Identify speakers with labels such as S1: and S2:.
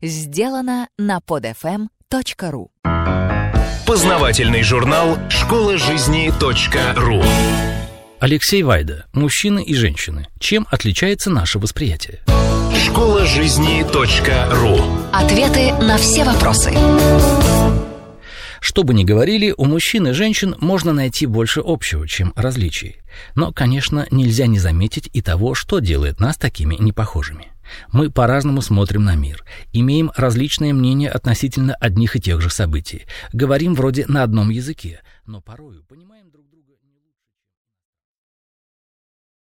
S1: Сделано на podfm.ru.
S2: Познавательный журнал «Школа жизни.ру».
S3: Алексей Вайда. Мужчины и женщины. Чем отличается наше восприятие?
S2: Школа жизни.ру.
S1: Ответы на все вопросы.
S3: Что бы ни говорили, у мужчин и женщин можно найти больше общего, чем различий. Но, конечно, нельзя не заметить и того, что делает нас такими непохожими. Мы по-разному смотрим на мир, имеем различные мнения относительно одних и тех же событий, говорим вроде на одном языке, но порою понимаем...